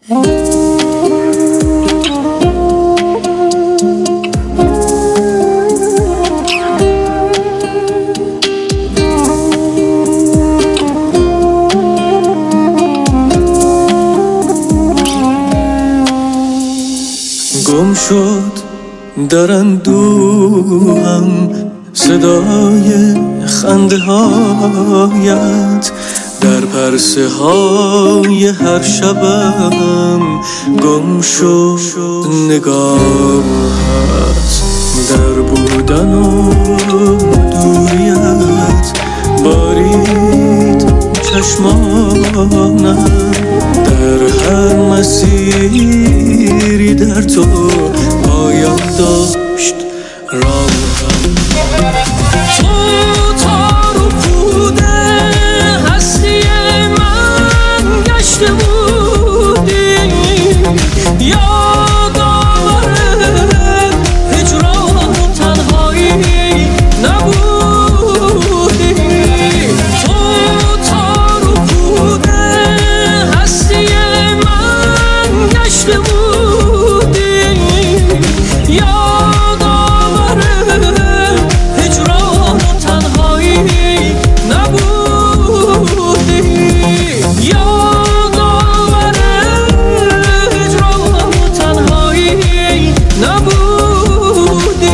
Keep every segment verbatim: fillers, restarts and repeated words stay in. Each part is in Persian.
گم شد در اندوهم صدای خنده هایت، در پرسه های هر شبم گم شد نگاهت، در بودن و دوریت بارید چشمانم، در هر مسیری در تو پایان داشت راهم. تو تار و پود هستی من گشته بودی، یادآور هجران و تنهایی نبودی. تو تار و پود هستی من گشته بودی، یادآور هجران و تنهایی نبودی، یادآور هجران و تنهایی نبودی.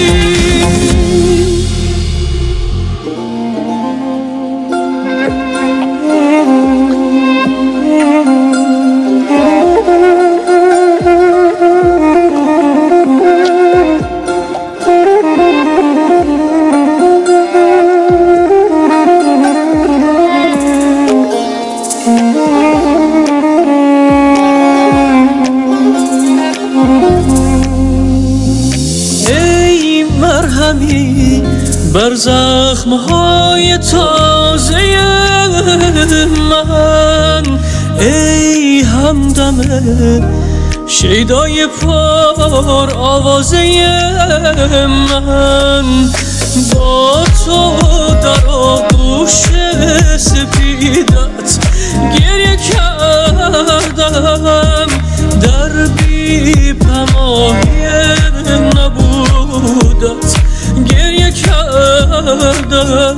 ای مرهمی بر زخمهای تازه من، ای همدم شیدای پر آوازه من، با تو در آغوش سپیدت گریه کردم، در بی پناهی نبودت گریه کردم.